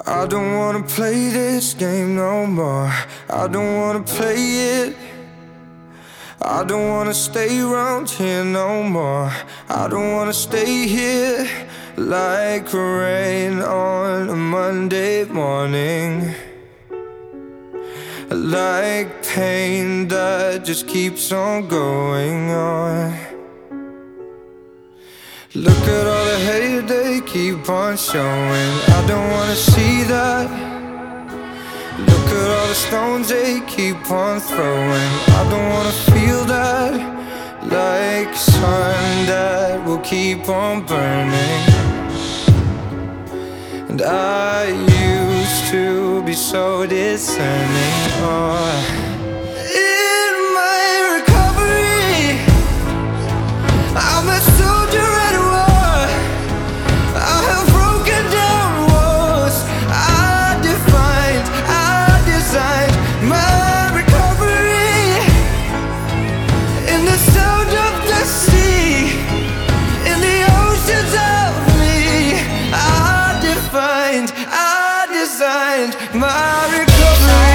I don't wanna play this game no more. I don't wanna play it. I don't wanna stay around here no more. I don't wanna stay here like rain on a Monday morning, like pain that just keeps on going on. Look at all the hate they keep on showing. I don't wanna see that. Look at all the stones they keep on throwing. I don't wanna feel that, like sun that will keep on burning. And I used to be so discerning. In my recovery, I'm a soldier at war. I have broken down walls. I designed my recovery. In the sound of the sea, in the oceans of me, I designed my recovery.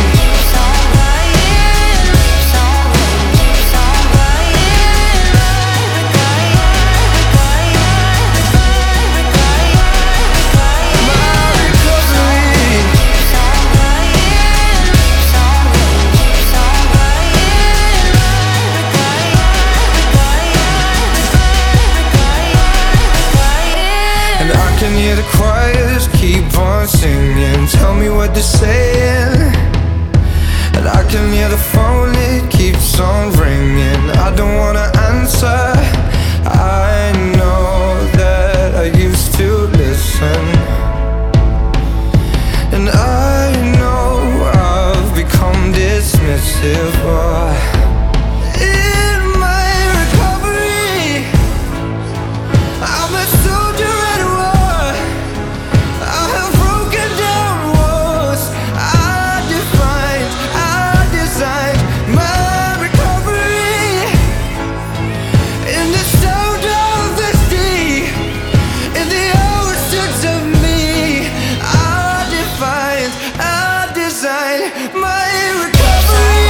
I can hear the choirs keep on singing. Tell me what they're saying. And I can hear the phone, it keeps on ringing. I don't wanna answer. I know that I used to listen, and I know I've become dismissive. In my recovery, I'm a soldier at war. I have broken down walls. I designed my recovery. In the sound of the sea, in the oceans of me, I designed my recovery.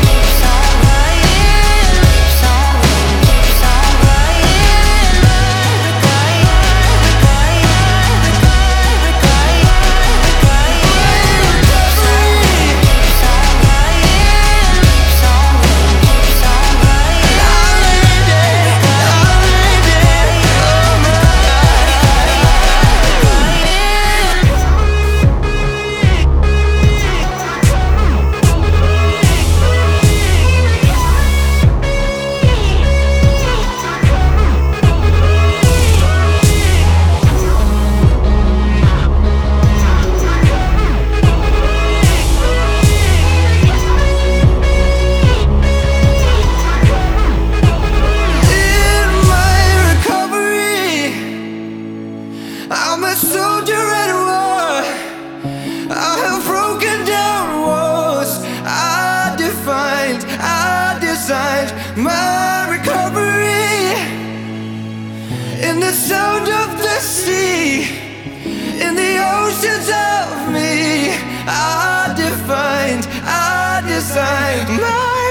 I'm a soldier at war. I have broken down walls. I designed my recovery. In the sound of the sea, in the oceans of me, I designed my